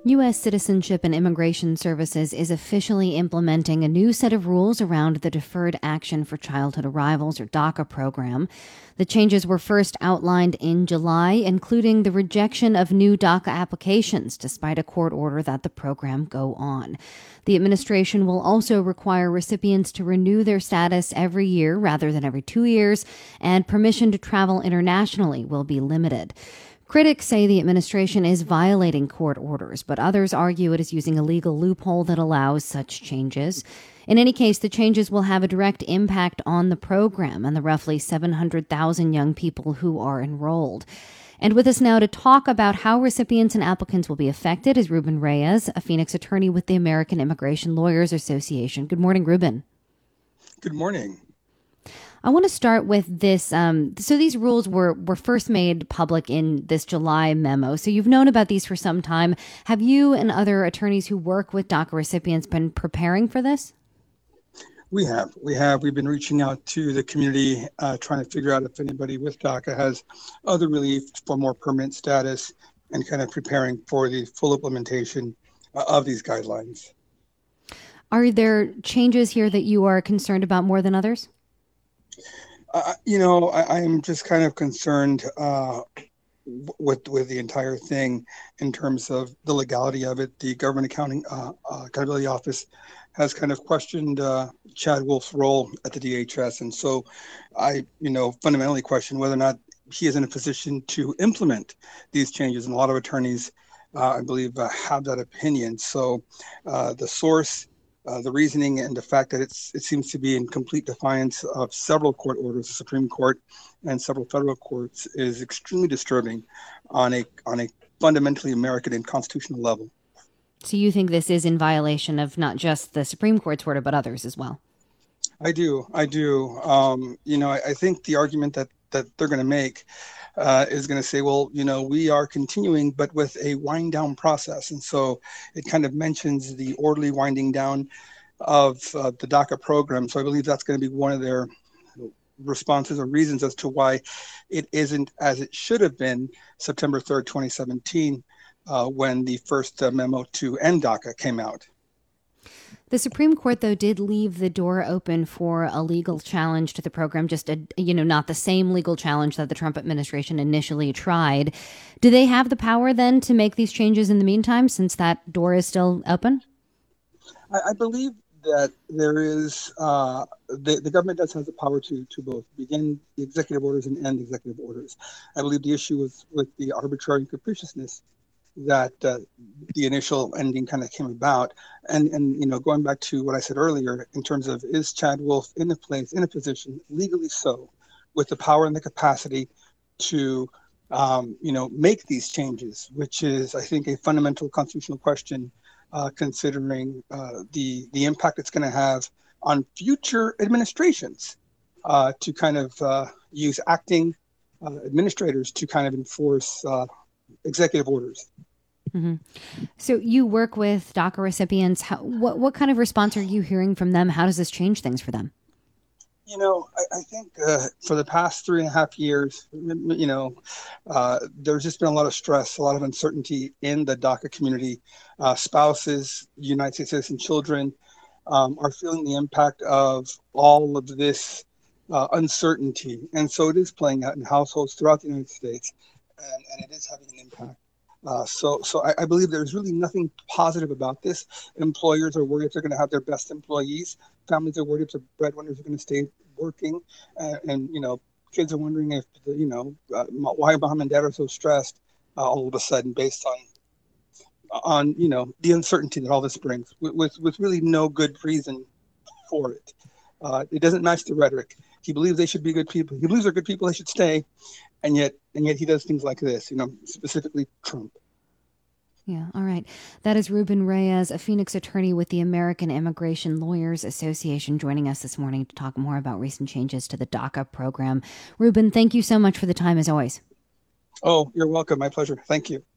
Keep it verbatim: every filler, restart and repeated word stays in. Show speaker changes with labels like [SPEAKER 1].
[SPEAKER 1] U S Citizenship and Immigration Services is officially implementing a new set of rules around the Deferred Action for Childhood Arrivals, or DACA program. The changes were first outlined in July, including the rejection of new DACA applications, despite a court order that the program go on. The administration will also require recipients to renew their status every year rather than every two years, and permission to travel internationally will be limited. Critics say the administration is violating court orders, but others argue it is using a legal loophole that allows such changes. In any case, the changes will have a direct impact on the program and the roughly seven hundred thousand young people who are enrolled. And with us now to talk about how recipients and applicants will be affected is Ruben Reyes, a Phoenix attorney with the American Immigration Lawyers Association. Good morning, Ruben.
[SPEAKER 2] Good morning.
[SPEAKER 1] I want to start with this. Um, so these rules were, were first made public in this July memo. So you've known about these for some time. Have you and other attorneys who work with DACA recipients been preparing for this?
[SPEAKER 2] We have. We have. We've been reaching out to the community, uh, trying to figure out if anybody with DACA has other relief for more permanent status, and kind of preparing for the full implementation uh, of these guidelines.
[SPEAKER 1] Are there changes here that you are concerned about more than others?
[SPEAKER 2] Uh, you know, I, I'm just kind of concerned uh, with with the entire thing in terms of the legality of it. The Government Accounting uh, uh, Accountability Office has kind of questioned uh, Chad Wolf's role at the D H S, and so I, you know, fundamentally question whether or not he is in a position to implement these changes. And a lot of attorneys, uh, I believe, uh, have that opinion. So uh, the source. Uh, the reasoning and the fact that it's it seems to be in complete defiance of several court orders, the Supreme Court and several federal courts, is extremely disturbing on a on a fundamentally American and constitutional level.
[SPEAKER 1] So you think this is in violation of not just the Supreme Court's order, but others as well?
[SPEAKER 2] I do. I do. Um, you know, I, I think the argument that, that they're going to make uh, is going to say, well, you know, we are continuing, but with a wind down process. And so it kind of mentions the orderly winding down of uh, the DACA program. So I believe that's going to be one of their responses or reasons as to why it isn't as it should have been September third, twenty seventeen, uh, when the first uh, memo to end DACA came out.
[SPEAKER 1] The Supreme Court, though, did leave the door open for a legal challenge to the program, just, a, you know, not the same legal challenge that the Trump administration initially tried. Do they have the power then to make these changes in the meantime, since that door is still open?
[SPEAKER 2] I, I believe that there is, uh, the, the government does have the power to to both begin the executive orders and end executive orders. I believe the issue was with the arbitrary and capriciousness that uh, the initial ending kind of came about. And, and, you know, going back to what I said earlier, in terms of, is Chad Wolf in a place, in a position, legally so, with the power and the capacity to, um, you know, make these changes, which is, I think, a fundamental constitutional question, uh, considering uh, the, the impact it's going to have on future administrations uh, to kind of uh, use acting uh, administrators to kind of enforce uh, executive orders.
[SPEAKER 1] Mm-hmm. So you work with DACA recipients. How, what what kind of response are you hearing from them? How does this change things for them?
[SPEAKER 2] You know, I, I think uh, for the past three and a half years, you know, uh, there's just been a lot of stress, a lot of uncertainty in the DACA community. Uh, spouses, United States citizen children um, are feeling the impact of all of this uh, uncertainty. And so it is playing out in households throughout the United States. And, and it is having an impact. Uh, so so I, I believe there's really nothing positive about this. Employers are worried if they're going to have their best employees. Families are worried if the breadwinners are going to stay working. Uh, and, you know, kids are wondering if, the, you know, uh, why mom and dad are so stressed uh, all of a sudden based on, on you know, the uncertainty that all this brings with, with, with really no good reason for it. Uh, it doesn't match the rhetoric. He believes they should be good people. He believes they're good people. They should stay. And yet, and yet he does things like this, you know, specifically Trump.
[SPEAKER 1] Yeah. All right. That is Ruben Reyes, a Phoenix attorney with the American Immigration Lawyers Association, joining us this morning to talk more about recent changes to the DACA program. Ruben, thank you so much for the time, as always.
[SPEAKER 2] Oh, you're welcome. My pleasure. Thank you.